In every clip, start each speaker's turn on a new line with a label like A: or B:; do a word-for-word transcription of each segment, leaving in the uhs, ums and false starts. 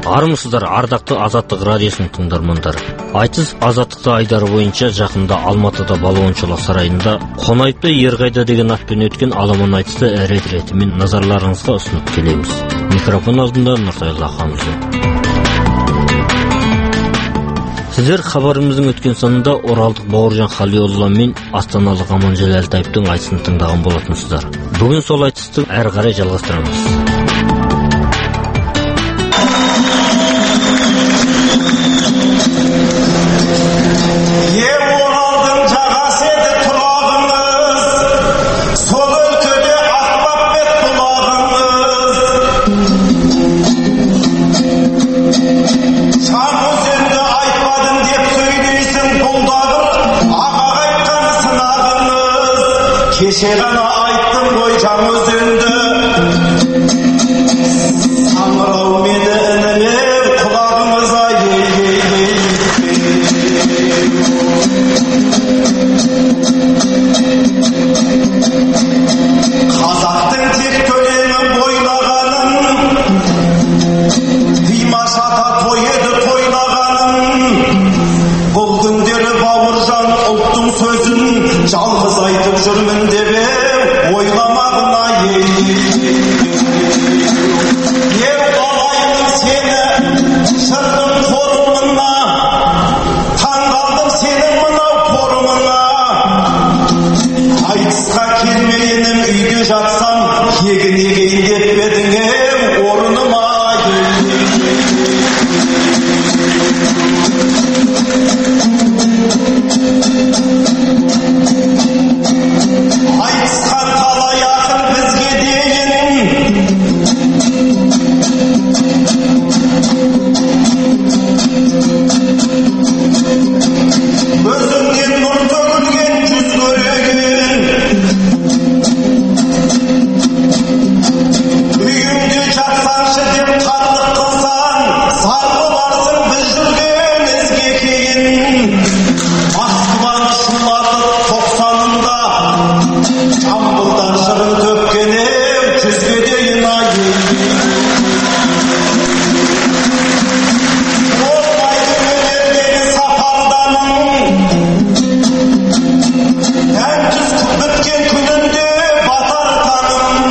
A: Армысыздар, ардақты Азаттық радиосының тыңдармандары. Айтыс Азаттықты айдары бойынша жақында Алматыда балуаншылық сарайында Қонайыпты Ерғайда деген атпен өткен аламан айтысты рет-ретімен назарларыңызға ұсынып келеміз. Микрофон алдында Нұртайла Хамзы. Сіздер хабарымыздың өткен сонында оралдық Бауыржан Халиолла мен астаналық Аманжел Әлтаевтың айтысын тыңдаған болатынсыздар. Бүгін сол айтысты әрі қарай жалғастырамыз.
B: Кеше ғана айттым ғой Жаңаөзенді, саңырау мені інілер құлағыңызға ей-ей-ей. Қазақтың тек төлемі бойлағанын, Димаш ата той еді тойлағанын, бұл күндері Бауыржан ұлттың сөзін жалғыз айтып жүрмін деп ойламағына ей. Ел балайым сені жырдың қорымына, таңғалдым сенің мынау қорымына. Айтысқа келмейінім үйде жатсам, егін егейін деп бедің орыныма ей. Айтысқан талай ақын бізге дейін, өзіңнен нұр төгілген жүз көреген, үйіңде жатсаншы деп қарлық қылсан, сар боларсың біз жүрген ізге кейін. Москваны шулатып тоқсанында, Жамбылдан жырын төккенем жүзге дейін айы. Болмайды өнердегі сапарданың, ән түз біткен күнінде батар таным.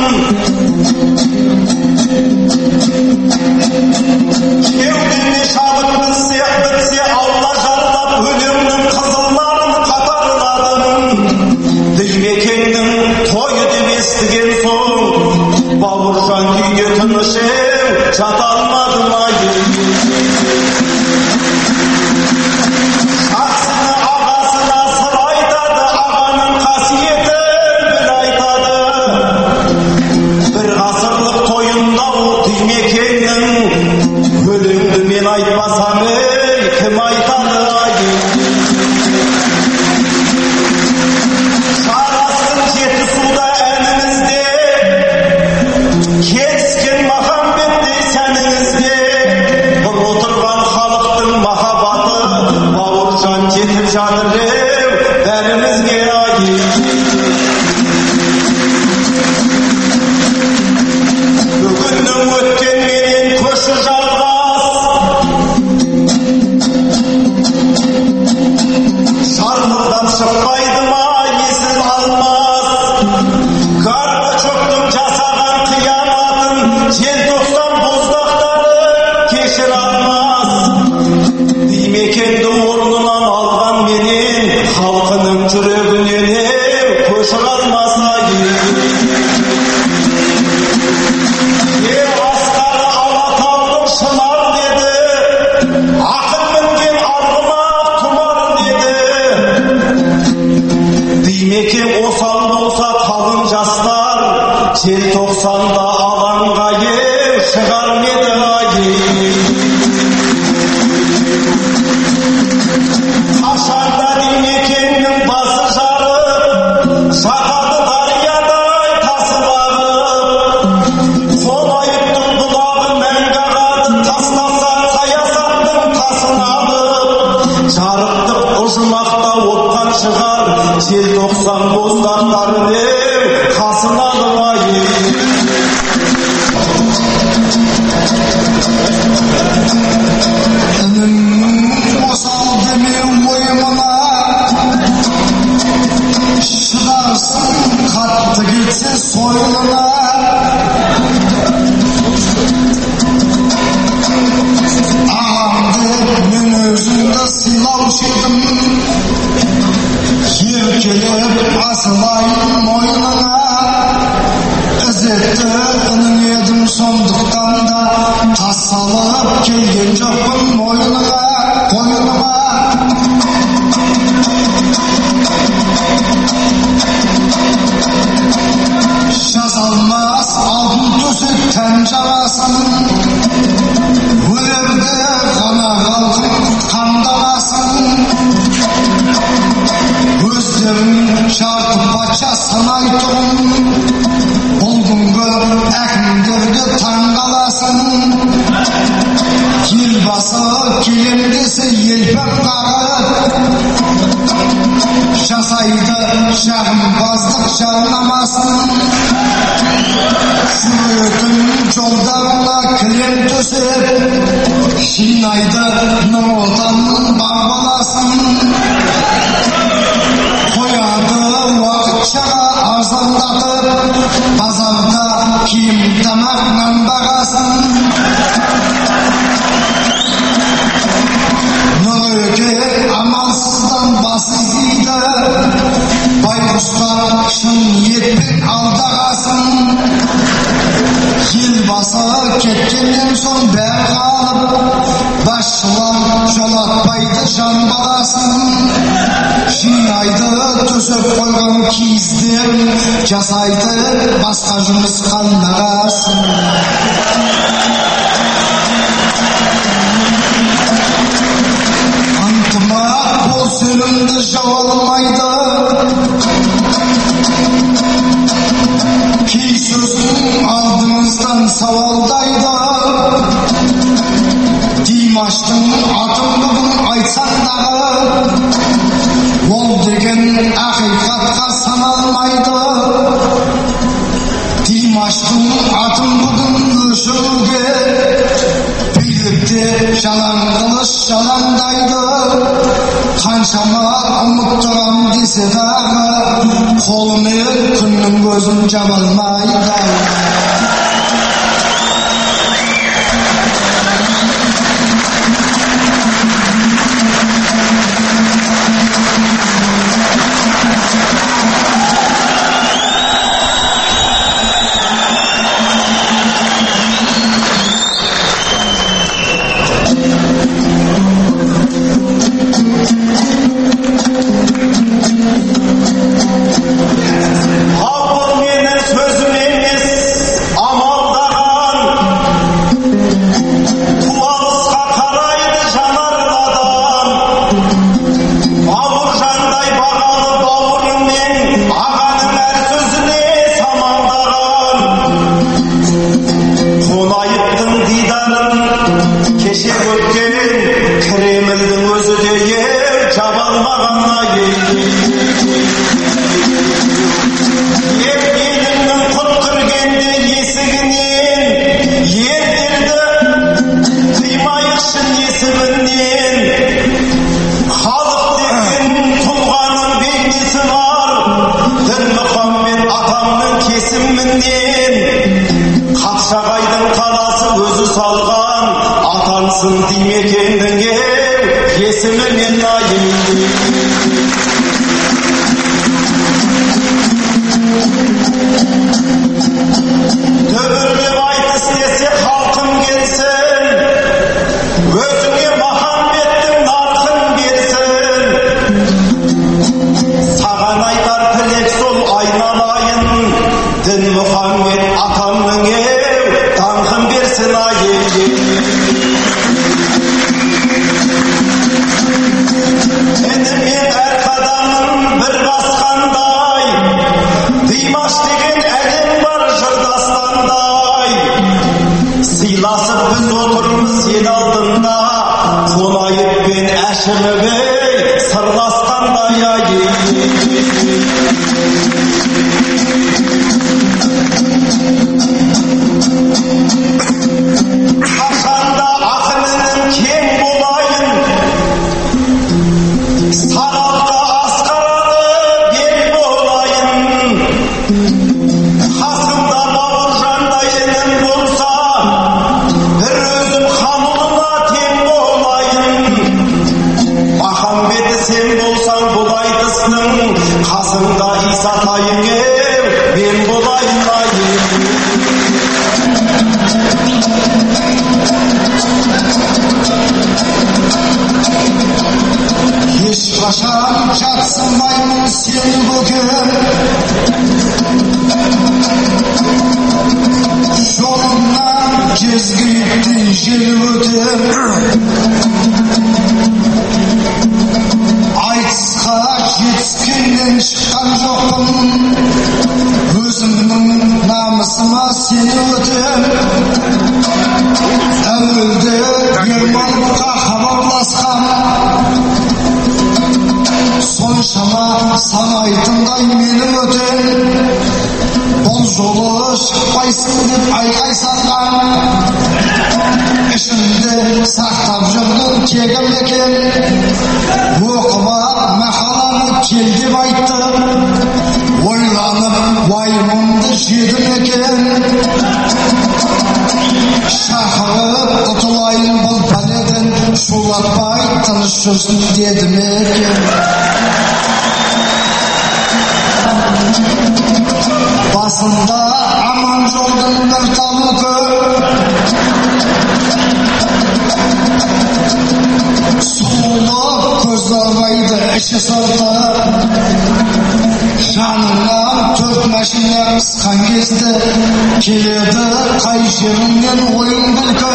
B: Кеудеме шабыт бітсе, бітсе аула жарлап, өлеңнің қызылларын қатарладым. Димекеңнің тойы деп естіген соң, Бауыржан күйге тыныш ем, жата алмадым айы. Жақсыны ағасына сыр айтады, ағаның қасиетін біл айтады. Бір ғасырлық тойында ол Димекеңнің, өлеңді мен айтпасам ей, кім айтады айы. Шарастың жеті суда әнімізде, кетіскен махамбеттей сәніңізде, бір отырған халықтың махаббаты, Бауыржан жетіп жатыр ем, бәрімізге айы. Бүгіннің өткенменен көші жалғас, шармырдан шықпайды ма есіл алмас. Горбачевтың жасаған қиянатын, желтоқсан боздақтары кешір алмас. Димекеңді орнынан алған менен, халқының жүрегінен көшір алмас айы. Ел асқары Алатаудың шынар деді, ақын мінген арғыма тұмар деді. Димекең осал болса қалың жастар, желтоқсанда алаңға ел шығар меді айы. Қашанда Димекеңнің басы жарып, шағады дариядай тасы бағып. Қонайыптың бұлағы мәңгі ағады, тастаса саясаттың тасын алып. Жарықтық ұжымақта отқан шығар, желтоқсан боздақтары қасына алып айы. мойнына ағам деп мен өзіңді сыйлаушы едім еркелеп асылайын мойнына ізетті інің едім сондықтан да тас салып келген жоқпын мойныңа қойныма жазалмас алтын төсек тән жарасын өлерде ғана қалқып қамдамасын өздерін жарты патша санайтұғын бұл күнгі әкімдерге таң қаласын елбасы келем десе елпіп қағып жасайды жағымпаздық жарнамасын жүретін жолдарына кілем төсеп жинайды нұр отанның бар баласын қояды уақытшаға арзандатып базарда киім тамақ нан бағасын нұрекең амалсыздан бас изейді байқұстар шын ниетпен алдағасын елбасы кеткеннен соң бәрі қалып басшылар жолатпайды жан баласын жинайды төсеп қойған киіздерін жасайды басқа жұмыс қандағасын ынтымақ бол сенімді жау алмайды кей сөзің алдымыздан сауалдайды димаштың атын бүгін айтсаң дағы ол деген ақиқатқа саналмайды димаштың атын бүгін өшіруге билікте жалаң қылыш жалаңдайды қаншама ұмыттырам десе дағы қолымен күннің көзін жаба алмайды
C: Hasım
B: намысыма сені өтем. Әуелде Ермановқа хабарласқан, соншама санайтындай мені өтем. Бұл жолы шықпайсың деп айқай салған, ішінде сақтап жүрген тегім екен. Оқыма мақаланы кел деп айтты, ойланып уайымымды жедім екен. Шақырып ұтылайын бұл пәледен, шулатпай тыныш жүрсін дедім екен. Басында аман жолдың бір талы көп, сұлулық көзді албайды іші сырты. Жанынан төрт машина қысқан кезде келеді қай жеріңнен ойын күлкі.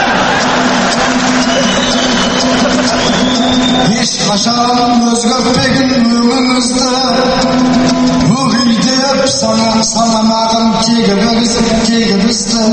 B: Ешқашан өзгертпеген өңіңізді, өгейдеп санамағын тегімізді.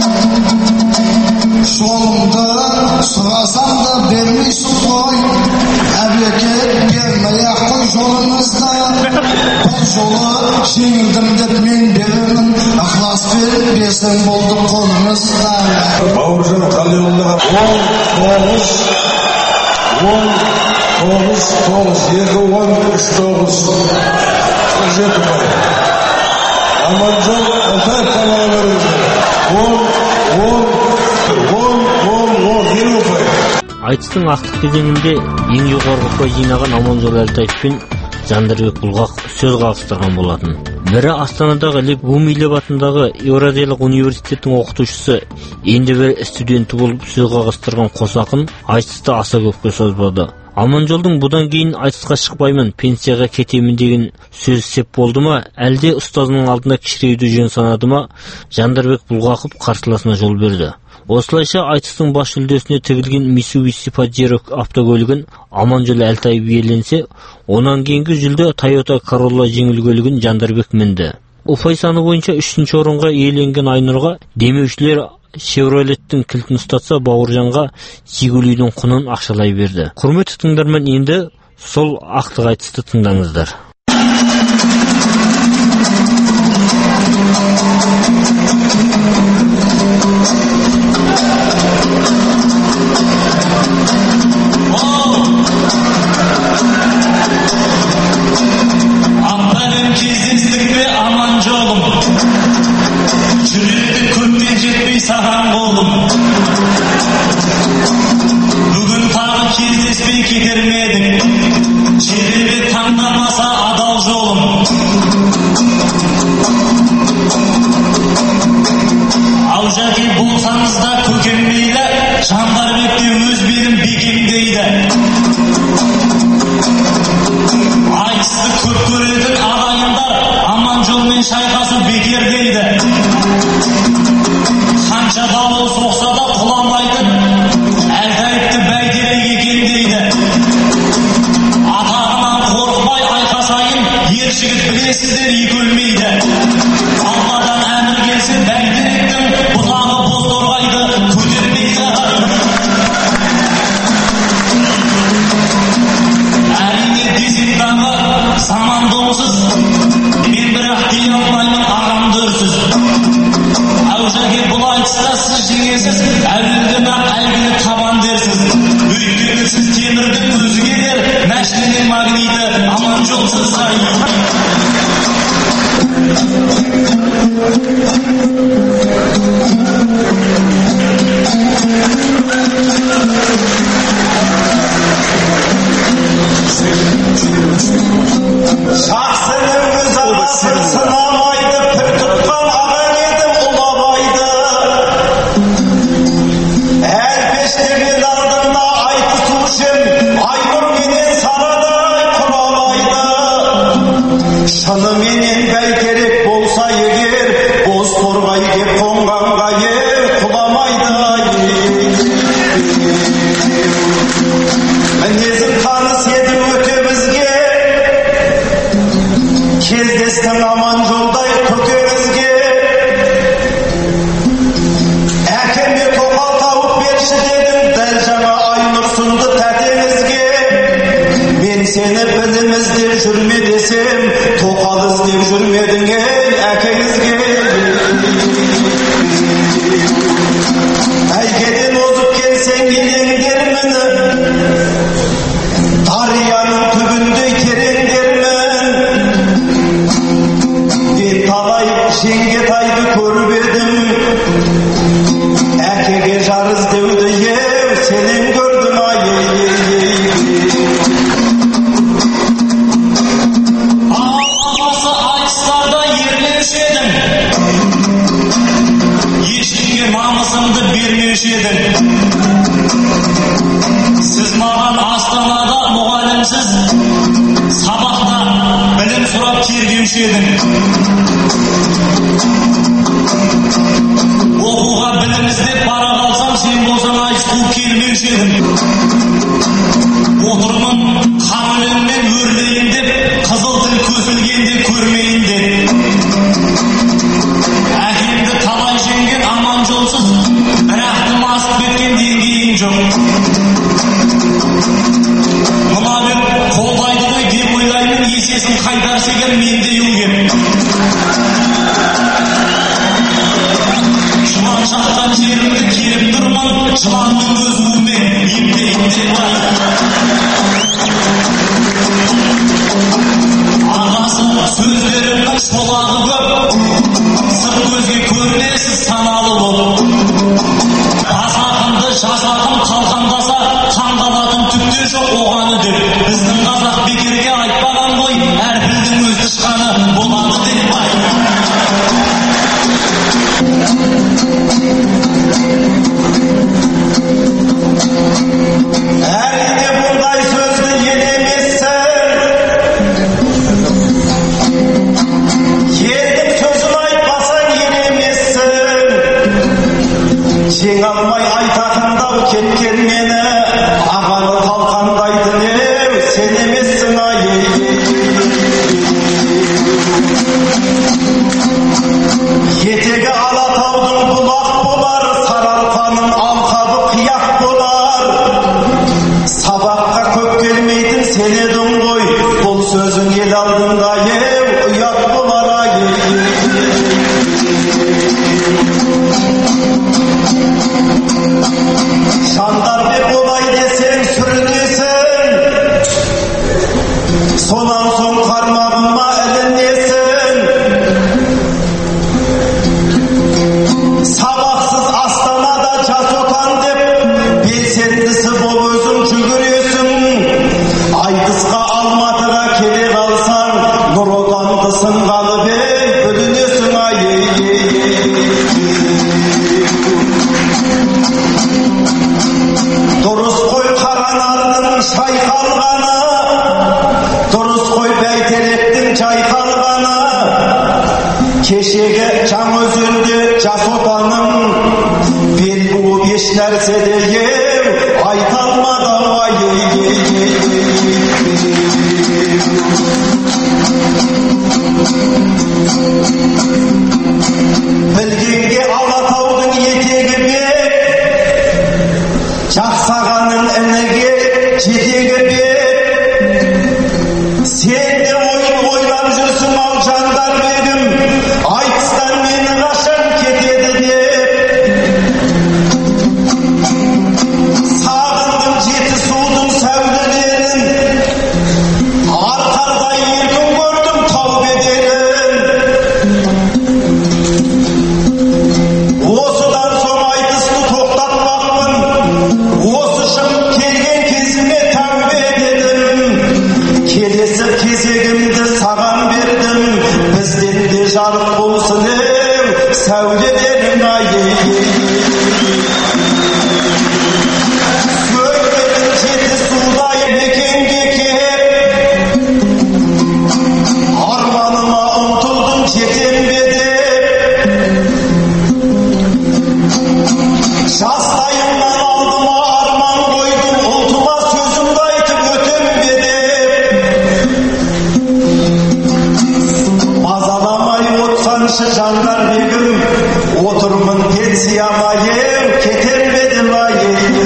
B: Жолыңды сұрасам да бермейсің ғой, әбекет бермей-ақ қой жолыңызды. Бұл жолы жеңілдім деп мен беремін, ықылас беріп берсең болды қолыңызда.
C: Бауыржан Қалиұлына он тоғыз он тоғыз тоғыз екі он үш тоғыз жеті бай. Аманжол Алтаев қалаға беріңіздер. он он он он он елу бай.
A: Айтыстың ақтық кезеңінде ең жоғарғы ұпай жинаған Аманжол Алтаев пен Жандарбек Бұлғақ сөз қағыстырған болатын. Бірі Астанадағы Лев Гумилев атындағы Еуразиялық университеттің оқытушысы, енді бірі студенті болып сөз қағыстырған қос ақын айтысты аса көпке созбады. Аманжолдың бұдан кейін айтысқа шықпаймын, пенсияға кетемін деген сөз сеп болды ма, әлде ұстазының алдында кішіреюді жөн санады ма, Жандарбек Бұлғақов қарсыласына жол берді. Осылайша айтыстың бас жүлдесіне тігілген Mitsubishi Pajero автокөлігін Аманжол Алтаев иеленсе, онан кейінгі жүлде Toyota Corolla жеңіл көлігін Жандарбек мінді. Ұпай саны бойынша үшінші орынға иеленген Айнұрға демеушілер Chevrolet'тің кілтін ұстатса, Бауыржанға Жигулидің құнын ақшалай берді. Құрметті тыңдарман, енді сол ақтық айтысты тыңдаңыздар.
D: Саған қолым, бүгін тағы кездеспей кетермедің, жеребе таңдамаса адал жолым. Ау жәке болсаңыз да көкем мейлі, Жандарбекте өз берім бекем дейді. Айтысты көп көретін ағайындар Аманжолмен шайқасу бекер дейді. Қанша дауыл соқса да құламайды, Алтаевты бәйтерек екен дейді. Атағынан қорықпай айқасайын, ер жігіт білесіздер екі өлмейді. Алладан әмір келсе бәйтеректің бұтағы боз торғайды көтермейді. Әрине десек дағы заман доңсыз, мен бірақ дей алмаймын ағамды үрсіз. Әужәке бұл айтыста сіз жеңесіз, әуелден ақ әйгілі табан дерсіз. Өйткені сіз темірдің өзі келер, мәшіненің магниті Аманжолсыз қайын. Жақсының өз ағасын сынамайды, пір тұтқан ағаң еді ұлабайды. Әлпештеген алдында айтысушым, Айнұр менен сарадай құлабайды. Шыныменен бәйтерек болса егер, боз торғай кеп қонғанға ер құламайды. Мінезім таныс еді өте бізге, кездестің Аманжолдай көкемізге.
B: Жеңгетайды көріп едім, әкеге жар іздеуді ем, сенен көрдім ай.
D: Ағасы айтыстарда ерлеуші едім, ешкімге намысымды бермеуші едім. Сіз маған Астанада мұғалімсіз сабақта білім сұрап тергеуші едім. Оқуға білім іздеп бара қалсам, сен болсаң айтыс қуып келмеуші едім. Отырмын қан өлеңмен өрлейін деп, қызыл тіл көсілгенде көрмейін деп. Әкемді талай жеңген аман жолсыз, бірақ тым асып кеткен деңгейім жоқ. Мына мен қолдайды ғой деп ойлаймын, есесін қайтаршы егер менде үйгем. Жылан шаққан жерімді келіп тұрмын, жыланның өзуімен емдейін деп бай. Ағасы сөздерімнің шолағы көп, сыр көзге көрінесіз саналы болып. Асақымды жасақым қалқандаса, қанғалатын түкте жоқ оғаны деп. Біздің қазақ бекерге айтпаған ғой, әр пілдің өз тышқаны болады деп бай.
B: Әрине бұндай сөзді елемессің, елдің сөзін айтпасаң елемессің. Жеңе алмай айтақындау кеткен мені, ағаны талқандайды деу, сен емессің ай. Етегі Алатаудың бұлақ болар, Сарыарқаның алқабы қияқ болар. Сабаққа көп келмейтін сен едің ғой, бұл сөзің ел алдында еу, ұят болар ай. Жандарбек олай десең сүрінесің, сонан соң қармағыма ілінесің. Сабақсыз Астанада жас отан деп, белсендісі бол өзің жүгіресің. Айтысқа Алматыға келе қалсаң, Нұр Отанды сынғалы бей бүлінесің ай. Дұрыс қой Қаранардың шайқалғаны, дұрыс қой Бәйтеректің жайқалғаны. Кешегі Жаңаөзенде жас отаның бел буып еш нәрсе де ем, айта алмады ай. Білгенге Алатаудың етегі бек, жақсағаның ініге жетегі бек. Сен де ойын ойлап жүрсің ау Жандарбегім, айтыстан мені қашан кетеді деп. Сағындым Жетісудың сәулелерін, арқарда еркін көрдім тау бедерін. Осыдан соң айтысты тоқтатпақпын, осы шығып келген кезіме тәубе дедім. Келесі кезегімді саған бердім, бізден де жарық болсын еу, сәулелерің ай. Сөйледің Жетісудай мекенге кеп, арманыма ұмтылдым жетем бе деп. Жастайымнан алдыма арман қойдым, ұлтыма сөзімді айтып өтем бе деп. Мазаламай отсаншы Жандарбегім, отырмын пенсияма ем, кетер бе деп ай.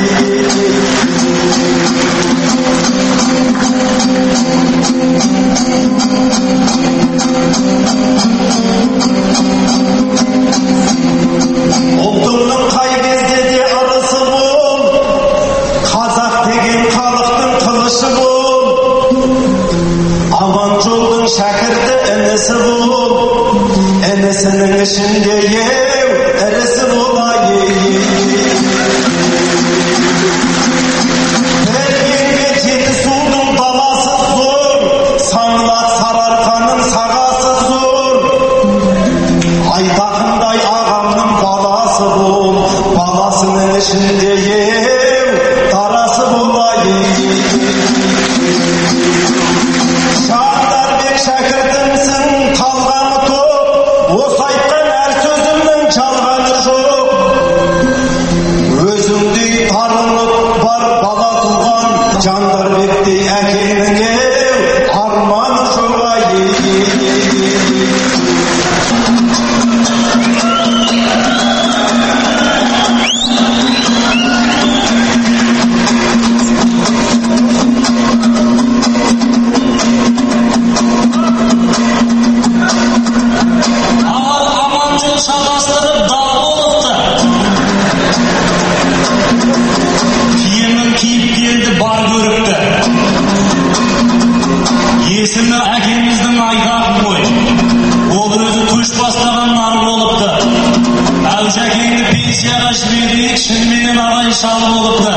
B: Ұлтыңның қай кезде де ырысы бол, қазақ деген халықтың қылышы бол. Аман жолдың шәкірті інісі бол, інісін ірісінің ішінде еу, ірісі болай Бергенге жеті судың даласы зор, саңлақ сарыарқаның сағасы зор. Айтақындай ағамның баласы бол, баласының ішінде еу, дарасы болай Шағдарбек шәкіртімсің, қалғаны топ, осы айтқан әр сөзімнің жалғаны жоқ. Өзіңдей тарылып бар бала туған, Жандарбектей әкеңнің еу, арманы жоқ ай.
D: Есімі әкеміздің айдағын ғой, ол өзі көш бастаған нар болыпты. Әужәкеңді пенсияға жіберейік, шынменен ағай шалы болыпты.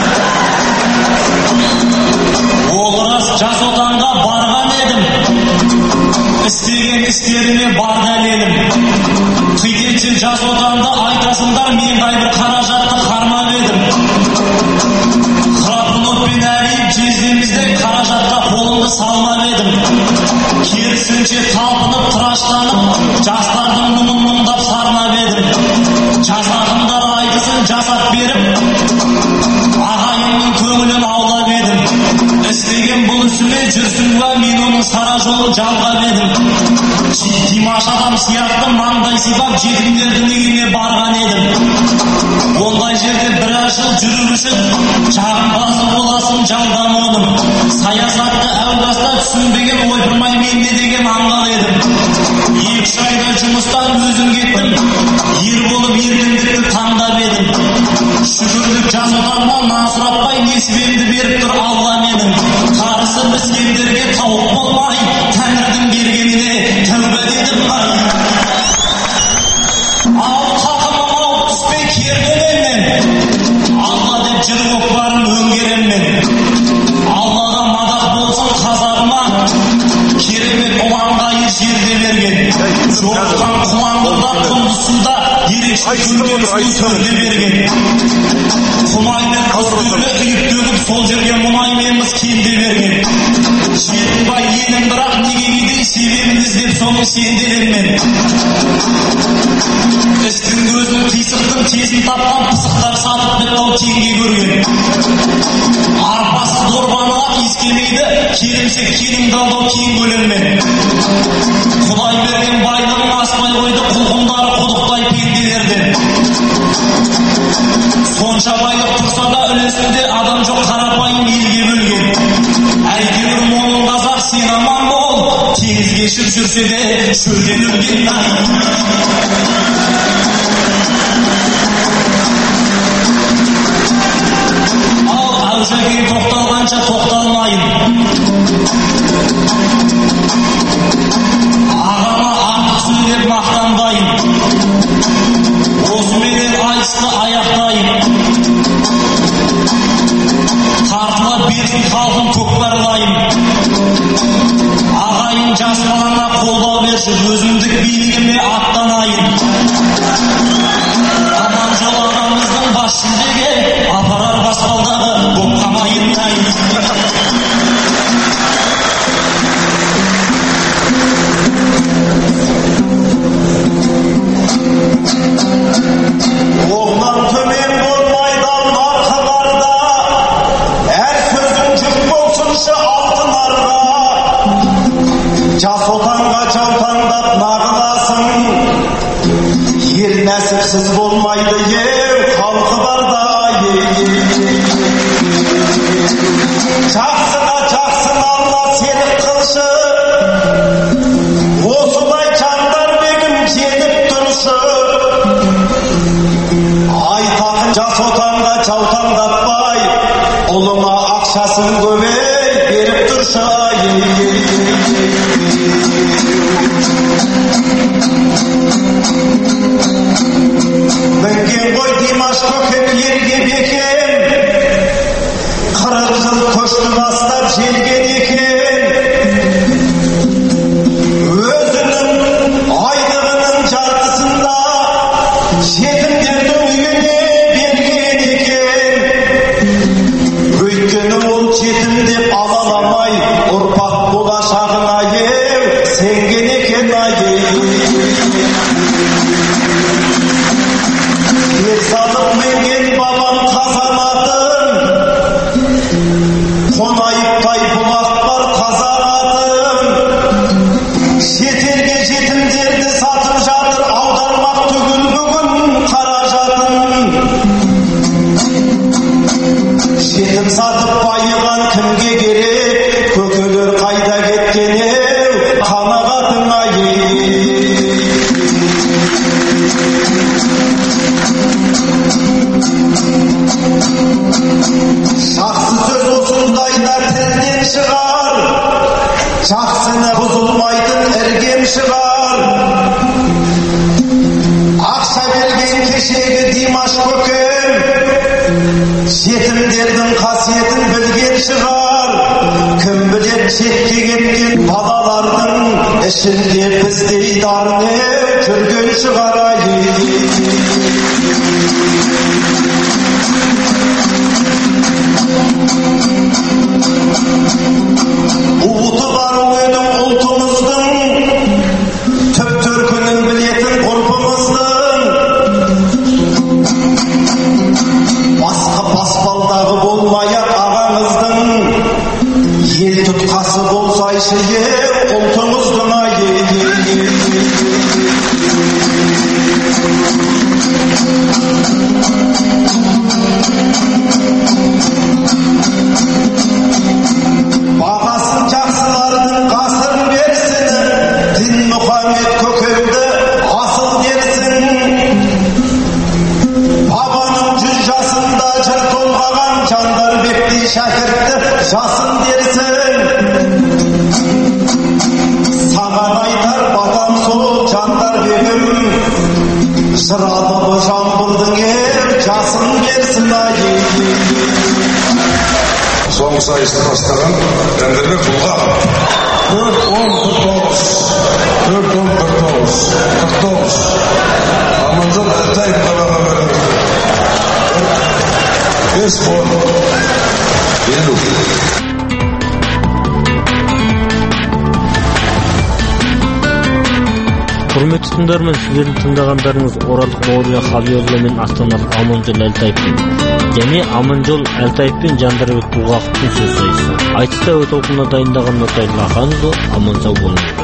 D: Ол рас жас отанға барған едім, істеген істеріне бар дәлелім. Қитетсе жас отанды айтасыңдар, мен қайбір қаражатты қармап едім. Храпыноппен әлейіп жездемізде қаражатқа қолымды салмап едім. Керісінше талпынып тыраштанып, жастардың мұңын мұңдап сарнап едім. Жасағымдар айтысын жасап беріп, ағайымның көңілін аулап едім. Істеген бұл ісіме жүрсің ба, мен оның сара жолын жалғап едім. Димаш адам сияқты маңдай сипап жетімдердің үйіне барған едім. Ондай жерде біраз жыл жүріп үшін жағымпазы боласын жалдан оным. Саясатты әу баста түсінбеген ойпырмай менде деген аңғал едім. Екі айда жұмыстан өзім кеттім, ер болып ерлендікті таңдап едім. Шүкірлік жас отаннан насыратпай несібемді беріп тұр Алла менің. Қарысы біскендерге тауық болмай, Тәңірдің бергеніне тәубе дедім. Ал тақымым ау түспей керденем мен, Алла деп жыр көкпарын өңгерем мен. Аллаға мадақ болсын қазағыма, керемет ұланғайыр жерде берген. Жоқтан құланғырда құндысында ерекше күндерісін төрде берген. Құмай мен құстөлі үйіп төгіп сол жерге мұнай меніміз кенде берген. Жетінбай енім бірақ неге кейдей себебін іздеп соның сенделем мен. Істің көзін қисықтың тезін тапқан пысықтар сатып бітау теңге көрген. Арпасы дорбаныға иіскемейді, келімсек келімді алдау кең көлеммен. Құдай берген байлығын аспай қойды құлқындары құдықтай пенделерден. Сонша байлық тұрса да үлесінде адам жоқ қарапайым елге бөлген. Әйтеуір момын қазақ сен аман бол, теңіз кешіп жүрсе де шөлден өлген. Ал Әужәкең тоқталғанша тоқталмайын. Ағама артық сөйлеп мақтанбайын. Осыменен айтысты аяқтайын. Тартыла берсін халқын көкпарлайын. Ағайын жас балаңа қолдау берші, өзімдік билігіме аттанайын. Аманжол ағамыздың бас жүлдеге апарар баспалдағы боқтамайын тайын.
B: Оғлан төмен болмайды нарқы барда, әр сөзің жүк болсыншы алтын арға. Жас отанға жаутаңдап нағыласың, ел нәсіпсіз болмайды еу, халқы барда. Жақсыға жақсын Алла серік қылшы, осылай Жандарбегім жетіп тұршы. Айтақын жас отанға жаутаңдатпай, ұлыңа ақшасын көбей, беріп тұрса мінген ғой Димаш көкек елге бекен қырық жыл көшті бастап желген екен өзінің айлығының жартысында жетімдердің үйіне берген екен өйткені ол жетім деп ала аламай ұрпақ болашағына ел сенген екен ай салып мінген бабам қазан атын қонайыптай бұлақ бар қазақ атын шетелге жетімдерді сатып жатыр аудармақ түгіл бүгін қаражатын жетім сатып байыған кімге керек көкелер қайда кеткен еу қанағатыңа жақсы сөз осындайда тілден шығар жақсыны бұзылмайтын іргем шығар ақша берген кешегі Димаш көкем жетімдердің қасиетін білген шығар кім білет шетке кеткен балалардың ішінде біздей дарыне жүрген шығар ұлты бар өнім ұлтымыздың түп төркінін білетін ғұрпымыздың басқа баспалдағы болмай-ақ ағаңыздың ел тұтқасы болсайшы ел ұлтымыздың бағасын жақсылардың ғасыр берсін дін Мұхаммед көкемді асыл дерсін бабаның жүз жасында жыр толғаған Жандарбектей шәкіртті жасын дерсін саған айтар батам сол Жандарбегім жырадыбы жамбылдың ер жасын берсін
C: соңғы сайысты бастаған Жандарбек Бұлғақ төрт он қырық тоғыз төрт он қырық тоғыз қырық тоғыз Аманжол Әлтаев қалаға береді бес он елу
A: құрметті тыңдарман, сіздердің тыңдағандарыңыз оралдық бауыржан қалиұлы мен астаналық Аманжол Әлтаевпен және Аманжол Әлтаев пен Жандарбек Бұлғақовтың сөз сайысы. Айтыста өт оқуына дайындаған Нұртай Лақанұлы, аман сау болыңыздар.